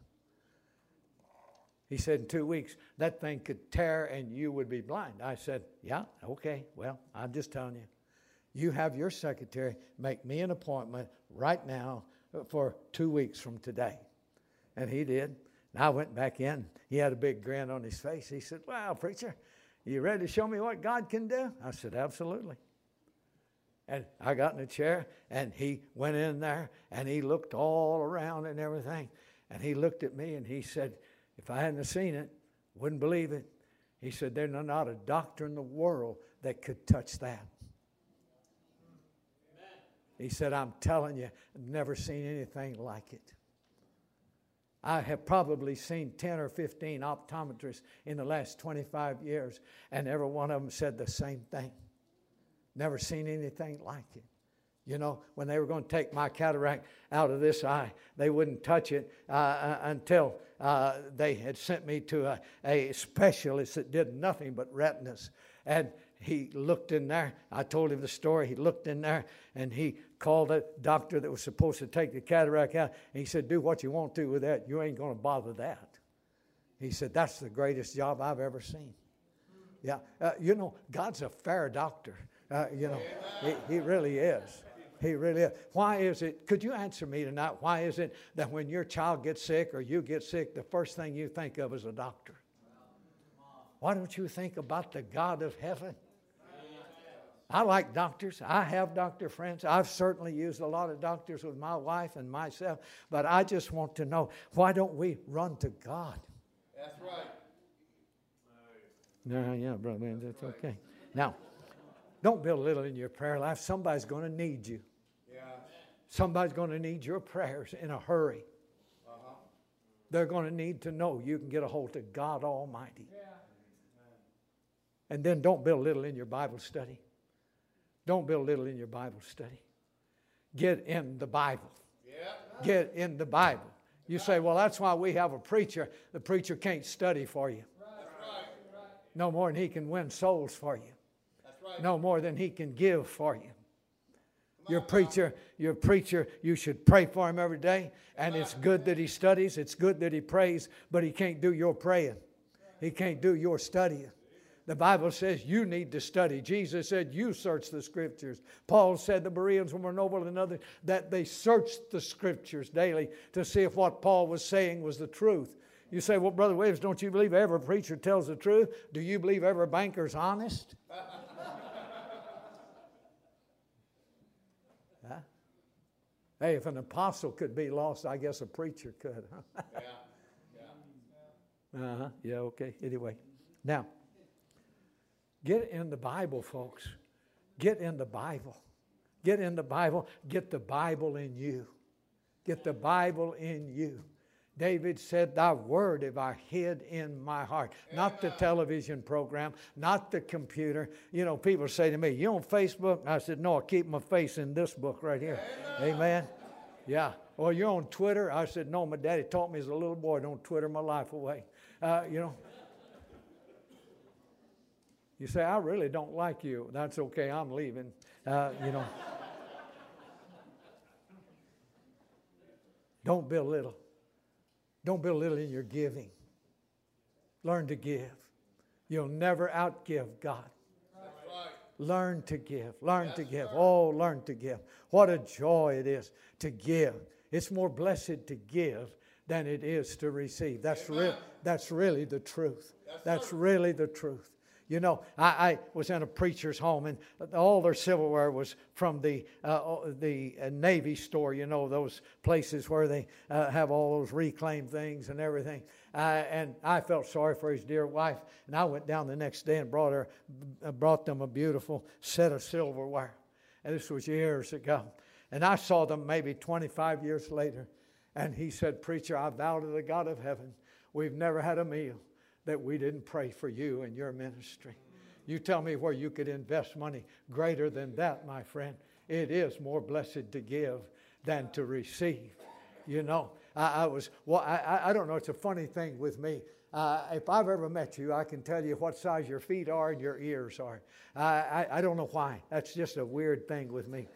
He said, in 2 weeks, that thing could tear and you would be blind. I said, yeah, okay, well, I'm just telling you. You have your secretary make me an appointment right now for 2 weeks from today. And he did. And I went back in. He had a big grin on his face. He said, well, preacher, you ready to show me what God can do? I said, absolutely. And I got in a chair, and he went in there, and he looked all around and everything. And he looked at me, and he said, if I hadn't seen it, wouldn't believe it. He said, there's not a doctor in the world that could touch that. He said, I'm telling you, I've never seen anything like it. I have probably seen 10 or 15 optometrists in the last 25 years, and every one of them said the same thing. Never seen anything like it. You know, when they were going to take my cataract out of this eye, they wouldn't touch it until they had sent me to a specialist that did nothing but retinas. And he looked in there. I told him the story. He looked in there, and he called a doctor that was supposed to take the cataract out. And he said, do what you want to with that. You ain't going to bother that. He said, that's the greatest job I've ever seen. Yeah. You know, God's a fair doctor. You know, he really is. He really is. Why is it, could you answer me tonight, why is it that when your child gets sick or you get sick, the first thing you think of is a doctor? Why don't you think about the God of heaven? I like doctors. I have doctor friends. I've certainly used a lot of doctors with my wife and myself. But I just want to know, why don't we run to God? That's right. No, yeah, brother, man, that's okay. Now, don't build little in your prayer life. Somebody's going to need you. Yeah. Somebody's going to need your prayers in a hurry. Uh-huh. They're going to need to know you can get a hold of God Almighty. Yeah. And then don't build little in your Bible study. Don't build little in your Bible study. Get in the Bible. Yeah. Get in the Bible. You say, well, that's why we have a preacher. The preacher can't study for you. That's right. No more than he can win souls for you. That's right. No more than he can give for you. Your preacher, you should pray for him every day. And it's good that he studies. It's good that he prays. But he can't do your praying. He can't do your studying. The Bible says you need to study. Jesus said you search the Scriptures. Paul said the Bereans were more noble than others, that they searched the Scriptures daily to see if what Paul was saying was the truth. You say, well, Brother Williams, don't you believe every preacher tells the truth? Do you believe every banker's honest? Huh? Hey, if an apostle could be lost, I guess a preacher could. Huh? Yeah. Yeah, okay. Anyway, now, get in the Bible, folks. Get in the Bible. Get in the Bible. Get the Bible in you. Get the Bible in you. David said, thy word have I hid in my heart. Not the television program, not the computer. You know, people say to me, you on Facebook? I said, no, I keep my face in this book right here. Amen. Yeah. Well, you're on Twitter? I said, no, my daddy taught me as a little boy, don't Twitter my life away. You know. You say, I really don't like you. That's okay, I'm leaving. You know. Don't build little. Don't build little in your giving. Learn to give. You'll never outgive God. That's right. Learn to give. Learn to give. Oh, learn to give. What a joy it is to give. It's more blessed to give than it is to receive. That's really the truth. That's really the truth. You know, I was in a preacher's home, and all their silverware was from the Navy store, you know, those places where they have all those reclaimed things and everything. And I felt sorry for his dear wife, and I went down the next day and brought them a beautiful set of silverware. And this was years ago. And I saw them maybe 25 years later. And he said, preacher, I vow to the God of heaven, we've never had a meal that we didn't pray for you and your ministry. You tell me where you could invest money greater than that, my friend. It is more blessed to give than to receive. You know, I don't know, it's a funny thing with me. If I've ever met you, I can tell you what size your feet are and your ears are. I don't know why. That's just a weird thing with me.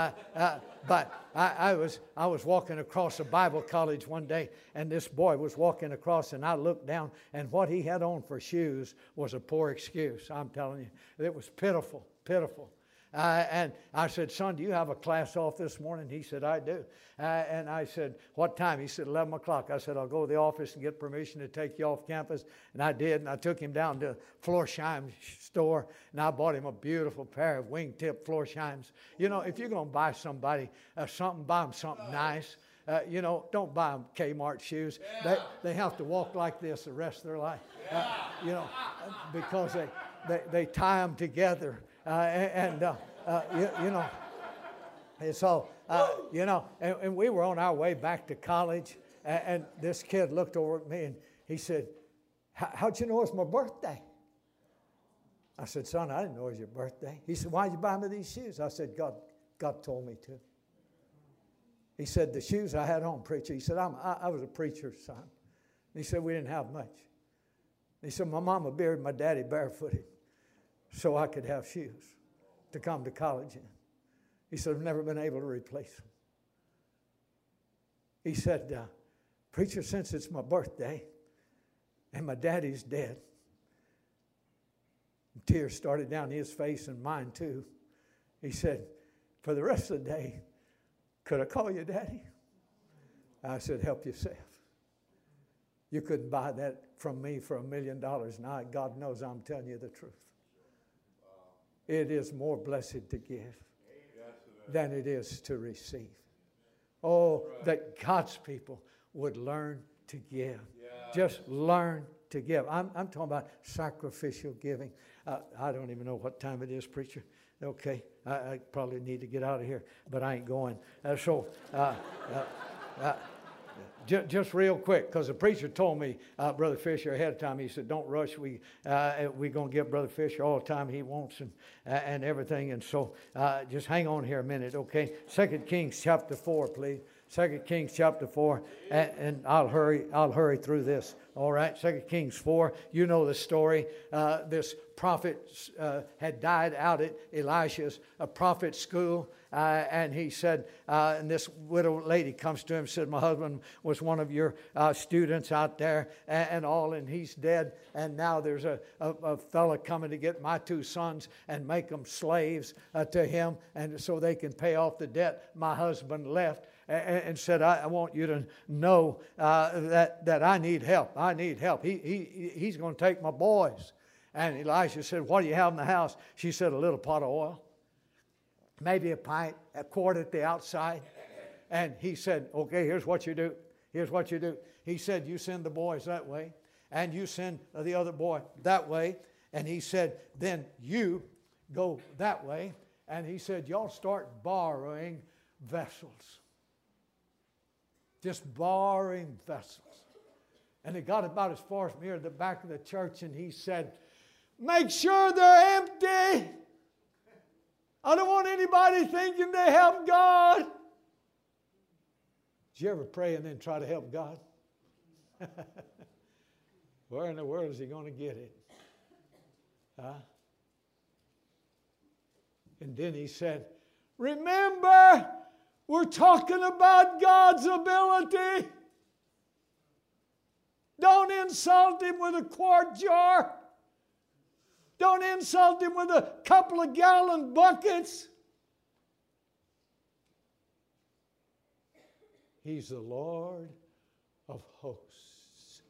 But I was walking across a Bible college one day, and this boy was walking across, and I looked down, and what he had on for shoes was a poor excuse. I'm telling you, it was pitiful, pitiful. And I said, son, do you have a class off this morning? He said, I do. And I said, what time? He said, 11 o'clock. I said, I'll go to the office and get permission to take you off campus. And I did. And I took him down to Florsheim's store, and I bought him a beautiful pair of wingtip Florsheims. You know, if you're going to buy somebody something, buy them something nice. You know, don't buy them Kmart shoes. They have to walk like this the rest of their life. You know, because they tie them together. You know, and so, you know, and we were on our way back to college, and this kid looked over at me and he said, how'd you know it's my birthday? I said, son, I didn't know it was your birthday. He said, why'd you buy me these shoes? I said, God told me to. He said, the shoes I had on, preacher. He said, I was a preacher's son. And he said, we didn't have much. He said, my mama buried my daddy barefooted so I could have shoes to come to college in. He said, I've never been able to replace them. He said, preacher, since it's my birthday and my daddy's dead, Tears started down his face and mine too. He said, for the rest of the day, could I call you Daddy? I said, help yourself. You couldn't buy that from me for $1 million. Now, God knows I'm telling you the truth. It is more blessed to give than it is to receive. Oh, that God's people would learn to give. Just learn to give. I'm talking about sacrificial giving. I don't even know what time it is, preacher. Okay, I probably need to get out of here, but I ain't going. Just real quick, because the preacher told me, Brother Fisher, ahead of time, he said, don't rush. We're going to give Brother Fisher all the time he wants and everything. And so just hang on here a minute, okay? 2 Kings chapter 4, please. 2 Kings chapter 4, and I'll hurry through this. All right, 2 Kings 4, you know the story. This prophet had died out at Elisha's prophet school. And he said, and this widow lady comes to him and said, my husband was one of your students out there and all, and he's dead. And now there's a fella coming to get my 2 sons and make them slaves to him, and so they can pay off the debt my husband left. And said, I want you to know that I need help. I need help. He's going to take my boys. And Elisha said, what do you have in the house? She said, a little pot of oil. Maybe a pint, a quart at the outside. And he said, okay, here's what you do. Here's what you do. He said, you send the boys that way. And you send the other boy that way. And he said, then you go that way. And he said, y'all start borrowing vessels. Just borrowing vessels. And they got about as far as near the back of the church, and he said, make sure they're empty. I don't want anybody thinking they help God. Did you ever pray and then try to help God? Where in the world is he going to get it? Huh? And then he said, remember, we're talking about God's ability. Don't insult him with a quart jar. Don't insult him with a couple of gallon buckets. He's the Lord of hosts.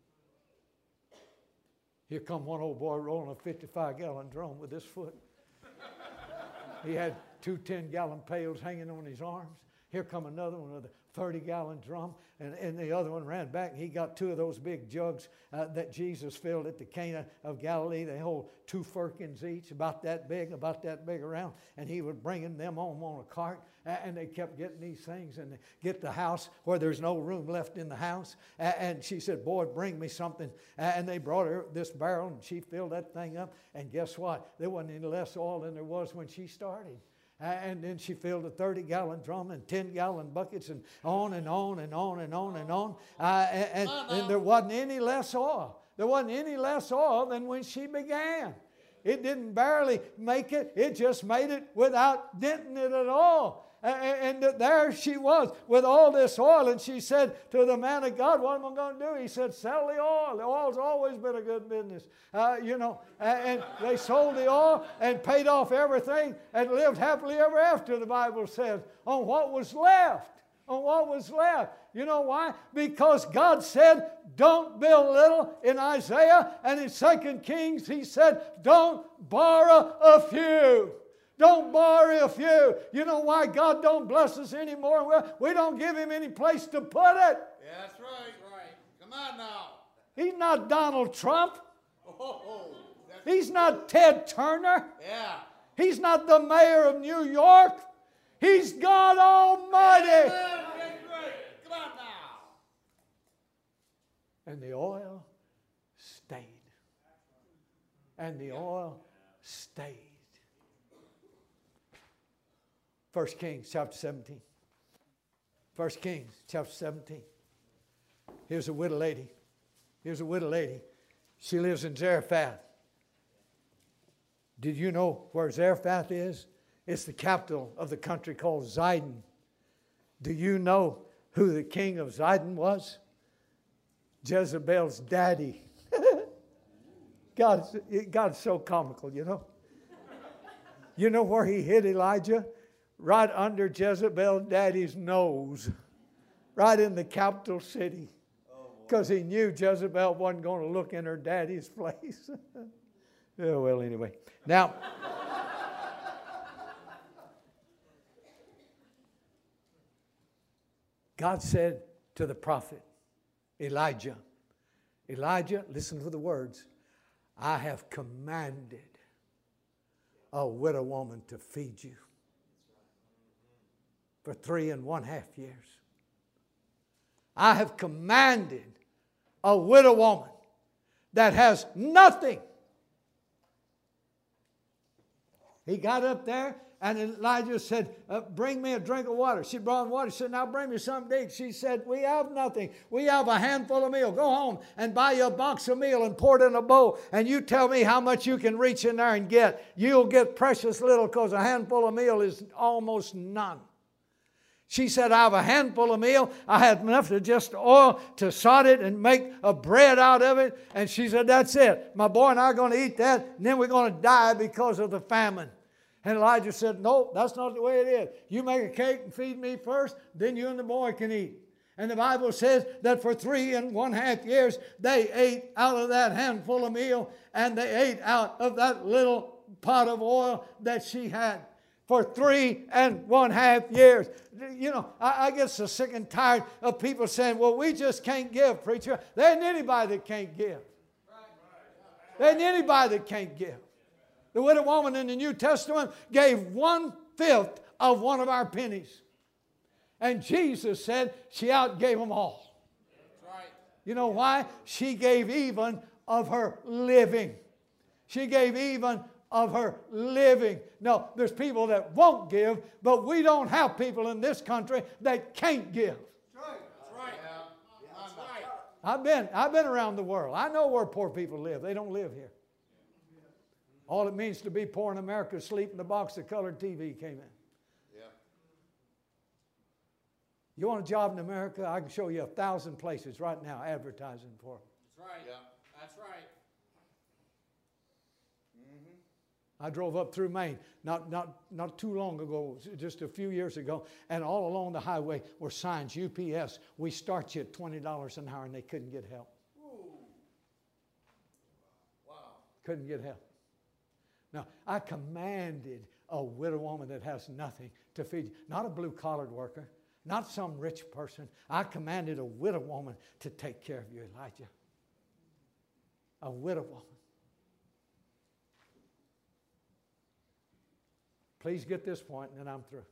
Here come one old boy rolling a 55-gallon drum with his foot. He had 2 10-gallon pails hanging on his arms. Here come another one with a 30-gallon drum. And the other one ran back. He got 2 of those big jugs that Jesus filled at the Cana of Galilee. They hold 2 firkins each, about that big around. And he would bring them home on a cart. And they kept getting these things. And they get the house where there's no room left in the house. And she said, boy, bring me something. And they brought her this barrel, and she filled that thing up. And guess what? There wasn't any less oil than there was when she started. And then she filled a 30-gallon drum and 10-gallon buckets and on and on and on and on and on. And there wasn't any less oil. There wasn't any less oil than when she began. It didn't barely make it. It just made it without denting it at all. And there she was with all this oil. And she said to the man of God, what am I going to do? He said, sell the oil. The oil's always been a good business. And they sold the oil and paid off everything and lived happily ever after, the Bible says, on what was left. On what was left. You know why? Because God said, don't build little in Isaiah. And in 2 Kings, he said, don't borrow a few. Don't borrow a few. You know why God don't bless us anymore? We don't give him any place to put it. Yeah, that's right. Come on now. He's not Donald Trump. Oh, He's not Ted Turner. yeah. He's not the mayor of New York. He's God Almighty. That's right. Come on now. And the oil stayed. And the oil stayed. 1 Kings chapter 17. 1 Kings chapter 17. Here's a widow lady. She lives in Zarephath. Did you know where Zarephath is? It's the capital of the country called Zidon. Do you know who the king of Zidon was? Jezebel's daddy. God's so comical, you know. You know where he hid Elijah? Right under Jezebel's daddy's nose. Right in the capital city. Because he knew Jezebel wasn't going to look in her daddy's place. Oh, well, anyway. Now, God said to the prophet, Elijah, listen to the words, I have commanded a widow woman to feed you for 3.5 years. I have commanded a widow woman that has nothing. He got up there and Elijah said, bring me a drink of water. She brought him water. She said, now bring me something to eat. She said, we have nothing. We have a handful of meal. Go home and buy you a box of meal and pour it in a bowl. And you tell me how much you can reach in there and get. You'll get precious little because a handful of meal is almost none. She said, I have a handful of meal. I had enough to just oil to sod it and make a bread out of it. And she said, that's it. My boy and I are going to eat that, and then we're going to die because of the famine. And Elijah said, no, that's not the way it is. You make a cake and feed me first, then you and the boy can eat. And the Bible says that for 3.5 years, they ate out of that handful of meal, and they ate out of that little pot of oil that she had. For 3.5 years. You know, I get so sick and tired of people saying, well, we just can't give, preacher. There ain't anybody that can't give. There ain't anybody that can't give. The widow woman in the New Testament gave 1/5 of one of our pennies. And Jesus said she outgave them all. You know why? She gave even of her living. She gave even of her living. No, there's people that won't give, but we don't have people in this country that can't give. That's right. That's right. I've been around the world. I know where poor people live. They don't live here. All it means to be poor in America is sleep in the box the colored TV came in. Yeah. You want a job in America? I can show you 1,000 places right now advertising for them. That's right. Yeah. That's right. I drove up through Maine not too long ago, just a few years ago, and all along the highway were signs, UPS, we start you at $20 an hour, and they couldn't get help. Ooh. Wow. Couldn't get help. Now, I commanded a widow woman that has nothing to feed you. Not a blue-collared worker, not some rich person. I commanded a widow woman to take care of you, Elijah. A widow woman. Please get this point, and then I'm through.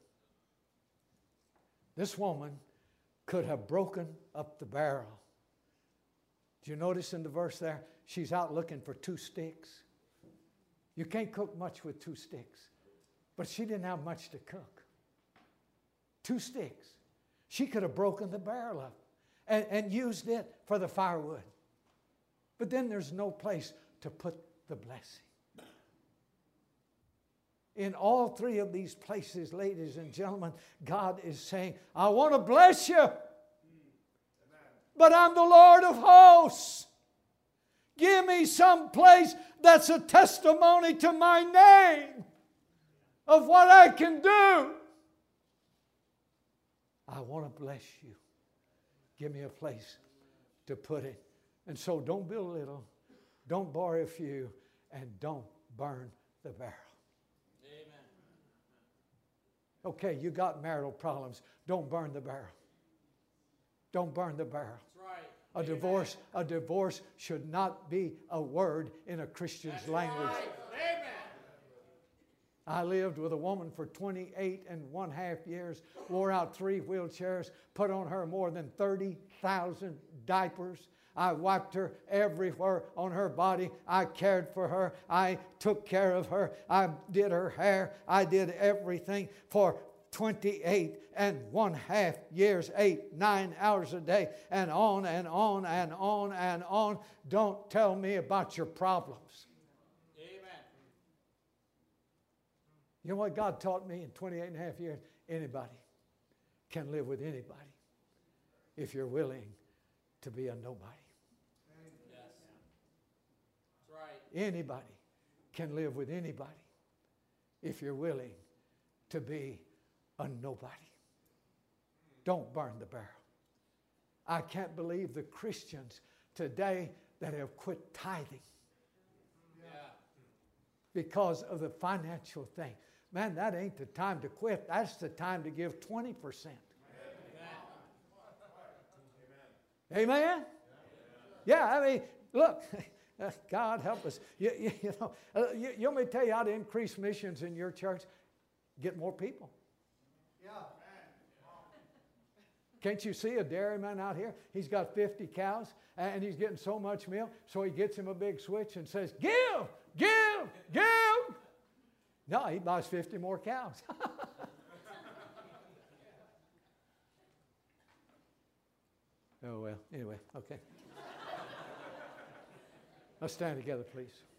This woman could have broken up the barrel. Do you notice in the verse there? She's out looking for 2 sticks. You can't cook much with 2 sticks. But she didn't have much to cook. 2 sticks. She could have broken the barrel up and used it for the firewood. But then there's no place to put the blessing. In all 3 of these places, ladies and gentlemen, God is saying, I want to bless you, but I'm the Lord of hosts. Give me some place that's a testimony to my name of what I can do. I want to bless you. Give me a place to put it. And so don't build little, don't borrow a few, and don't burn the barrel. Okay, you got marital problems. Don't burn the barrel. Don't burn the barrel. That's right. A divorce should not be a word in a Christian's language. Right. Amen. I lived with a woman for 28.5 years, wore out 3 wheelchairs, put on her more than 30,000 diapers. I wiped her everywhere on her body. I cared for her. I took care of her. I did her hair. I did everything for 28.5 years, 8-9 hours a day, and on and on and on and on. Don't tell me about your problems. Amen. You know what God taught me in 28.5 years? Anybody can live with anybody if you're willing to be a nobody. Anybody can live with anybody if you're willing to be a nobody. Don't burn the barrel. I can't believe the Christians today that have quit tithing because of the financial thing. Man, that ain't the time to quit. That's the time to give 20%. Amen? Yeah, I mean, look, God help us. You want me to tell you how to increase missions in your church? Get more people. Yeah. Can't you see a dairyman out here? He's got 50 cows, and he's getting so much milk, so he gets him a big switch and says, give, give, give. No, he buys 50 more cows. Oh, well, anyway, okay. Let's stand together, please.